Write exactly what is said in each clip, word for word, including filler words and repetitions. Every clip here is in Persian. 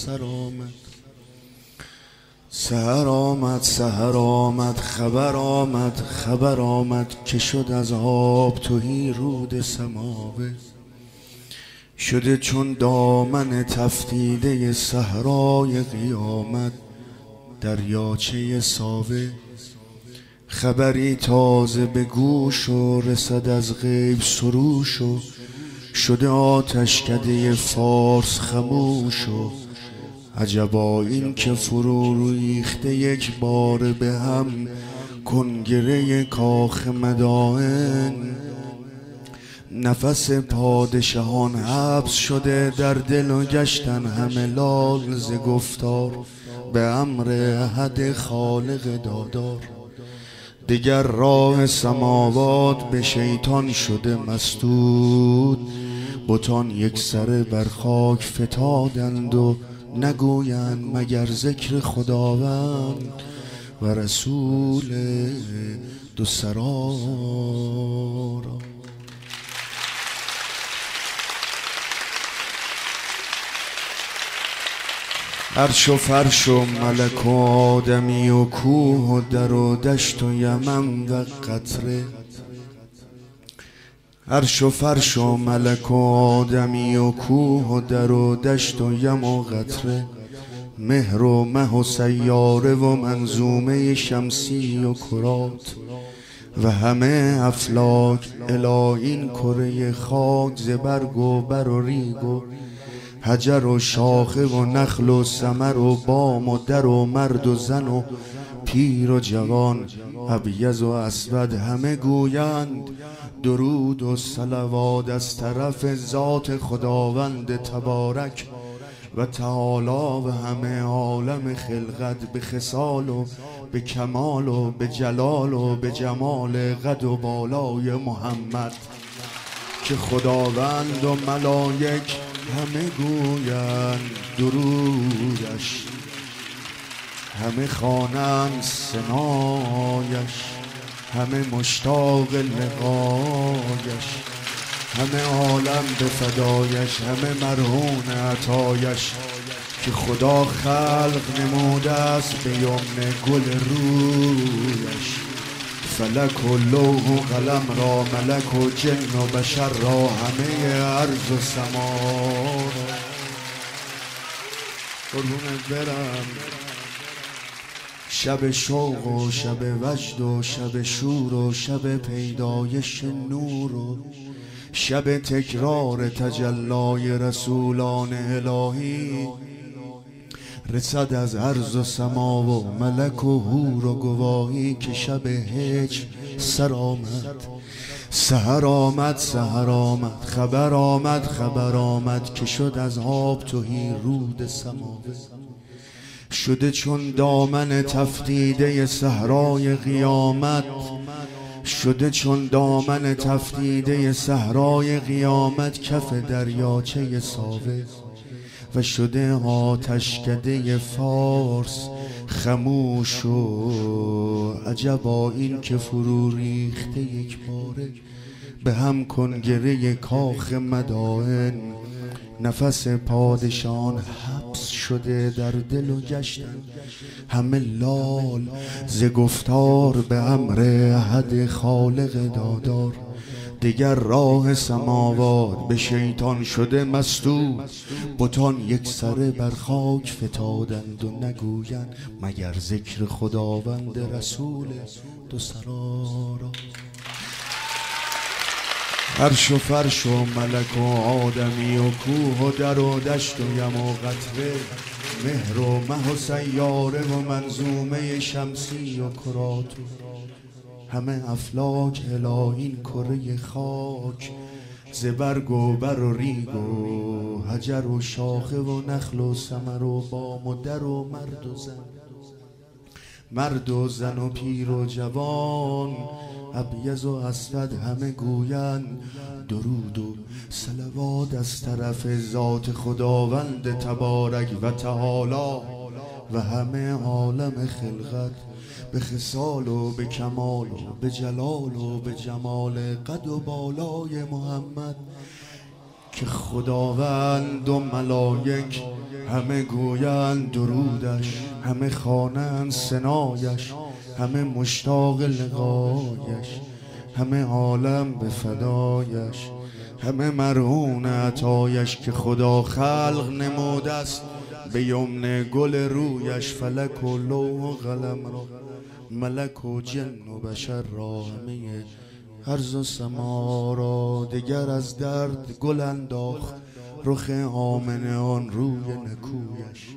سر آمد. سحر آمد سحر آمد خبر آمد خبر آمد که شد از آب تهی رود سماوه. شده چون دامن تفتیده صحرای قیامت دریاچه ساوه. خبری تازه به گوش و رسد از غیب سروش و شده آتشکده فارس خموش و عجبا این که فرو ریخته یک بار به هم کنگره کاخ مدائن. نفس پادشاهان حبس شده در دل و گشتن همه لال ز گفتار به امر احد خالق دادار. دیگر راه سماوات به شیطان شده مسدود. بتان یک سره بر خاک فتادند و نگویند مگر ذکر خداوند و رسول دو سرا را. عرش و فرش و ملک و آدمی و کوه و در و دشت و یمن و قطره. عرش و فرش و ملک و آدمی و کوه و در و دشت و یم و قطره. مهر و مه و سیاره و منظومه شمسی و کرات و همه افلاک الی این کره خاک ز برگ و بر و ریگ و حجر و شاخه و نخل و ثمر و بام و در و مرد و زن و پیر و جوان ابیض و اسود همه گویند درود و صلوات از طرف ذات خداوند تبارک و تعالی و همه عالم خلقت به خصال و به کمال و به جلال و به جمال قد و بالای محمد که خداوند و ملائک همه گویند درودش. همه خوانند ثنایش، همه مشتاق لقایش، همه عالم به فدایش، همه مرهون عطایش که خدا خلق نموده است به یمن گل رویش. فلک و لوح و قلم را ملک و جن و بشر را همه ارض و سما را. قربونت برم. شب شوق و شب وجد و شب شور و شب پیدایش نور و شب تکرار تجلای رسولان الهی. رسد از عرض و سما و ملک و حور و گواهی که شب هجر سر آمد. سحر آمد سحر آمد خبر آمد خبر آمد که شد از آب تهی رود سماوه. شده چون دامن تفتیده صحرای قیامت. شده چون دامن تفتیده صحرای قیامت کف دریاچه ساوه. و شده آتشکده فارس خموش و عجبا این که فرو ریخته یک باره به هم کنگره کاخ مدائن. نفس پادشاهان حبس شده در دل و گشتن همه لال ز گفتار به امر احد خالق دادار. دیگر راه سماوات به شیطان شده مسدود. بتان یک سره بر خاک فتادند و نگویند مگر ذکر خداوند رسول دو سرا را. عرش و فرش و ملک و آدمی و کوه و در و دشت و یم و قطره. مهر و مه و سیاره و منظومه شمسی و کرات همه افلاک الی این کره خاک ز برگ و بر و ریگ و حجر و شاخه و نخل و ثمر و بام و در و مرد و زن. مرد و زن و پیر و جوان ابیض و اسود همه گویند درود و صلوات از طرف ذات خداوند تبارک و تعالی و همه عالم خلقت به خصال و به کمال و به جلال و به جمال قد و بالای محمد که خداوند و ملائک همه گویند درودش، همه خوانند ثنایش، همه مشتاق لقایش، همه عالم به فدایش، همه مرهون عطایش که خدا خلق نموده است به یمن گل رویش. فلک و لوح و قلم را، ملک و جن و بشر را، همه ارض و سما را. دگر از درد گل انداخت رخ آمنه آن روی نکویش.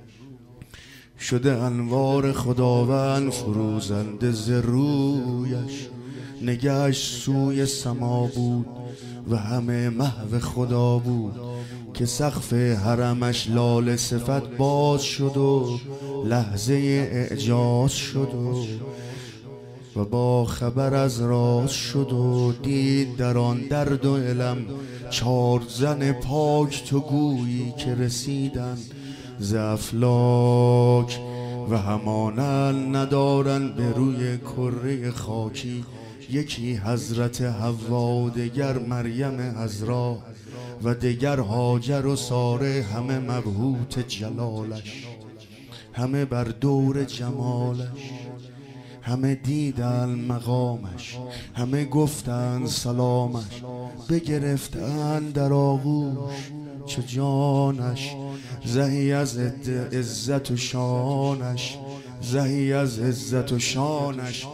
شده انوار خداوند فروزنده ز رویش. نگهش سوی سما بود و همه محو خدا بود که سقف حرمش لاله صفت باز شد و لحظه اعجاز شد و و با خبر از راز شد و دید در آن درد و علم چار زن پاک تو گویی که رسیدن ز افلاک و همانند ندارن به روی کره خاکی. یکی حضرت حوا و دگر مریم عذرا و دگر هاجر و ساره، همه مبهوت جلالش، همه بر دور جمالش، همه دیدن مقامش، همه گفتن سلامش، بگرفتن در آغوش چه جانش. زهی از عزت و شانش، زهی از عزت و شانش.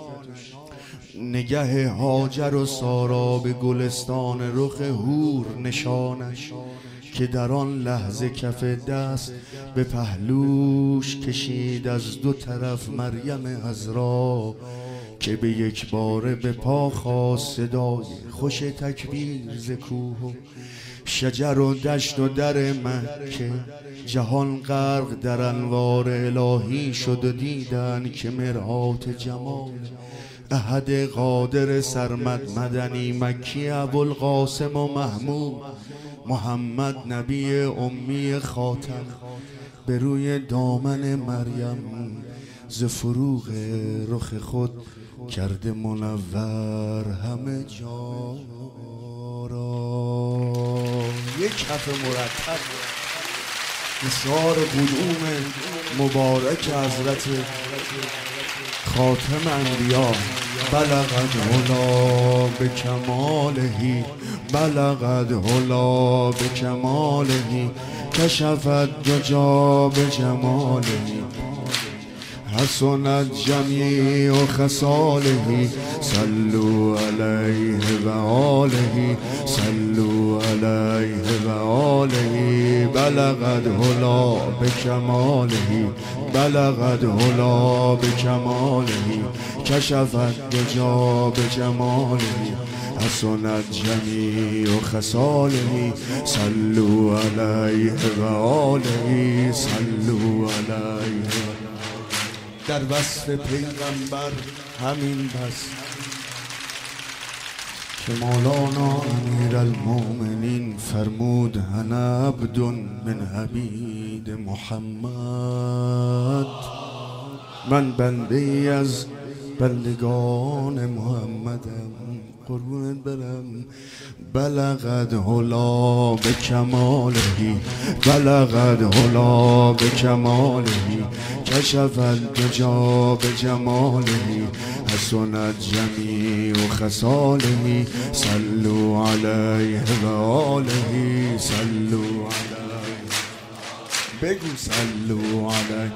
نگه هاجر و سارا به گلستان رخ حور نشانش، که در آن لحظه کف دست به پهلوش کشید از دو طرف مریم عذرا، که به یک باره به پا خواست صدای خوش تکبیر ز کوه و شجر و دشت و در مکه. جهان غرق در انوار الهی شد و دیدن که مرآت جمال احد قادر سرمد مدنی مکی ابوالقاسم و محمود محمد نبی امی خاتم به روی دامن مریم ز فروغ رخ خود کرده منور همه جا را. یک کف مرتب نثار قدوم مبارک حضرت خاتم انبیا. بلغت هلا به کمالهی، بلغت هلا به کمالهی، کشفت دجا به جمالهی، حسنت جمیع خصاله. صلوا علیه و آله، صلوا علیه و آله. بلغت هلا به کماله، بلغت هلا به کماله، کشفت دجا به جماله، حسنت جمیع خصاله. صلوا علیه و آله، صلوا علیه. در وصف پیغمبر همین بس که مولانا امیرالمومنین فرمود انا عبد من عبید محمد، من بنده ای از بندگان محمدم، قربونت برم. بلغت هلا به کمالهی، بلغت هلا به کمالهی، کشفت دجا به جمالهی، حسنت جمیع خصاله. صلوا علیه و آله، صلوا علیه. بگو صلوا علیه.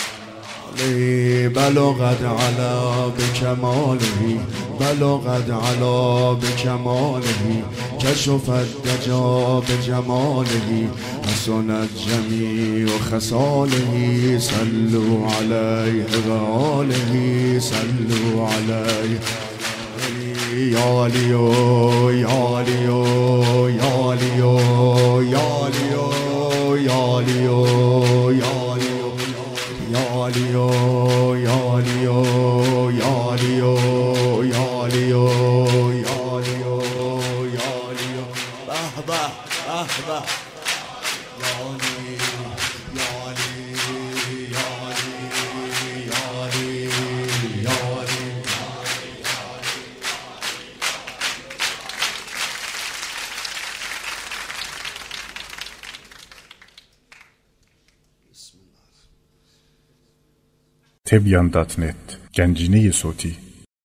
بلغت علا بکماله، بلغت علا بکماله، کشفت دجا بجماله، حسنت جمیع خصاله. صلوا علیه و آله، صلوا علیه. یا علیو یا علیو یا علیو یا علیو یا علیو یا یا علیو یا علیو یا علیو یا علیو یا علیو یا علیو. به به به به. یا علی یا علی یا علی یا علی یا علی. تبیان دات نت گنجینه صوتی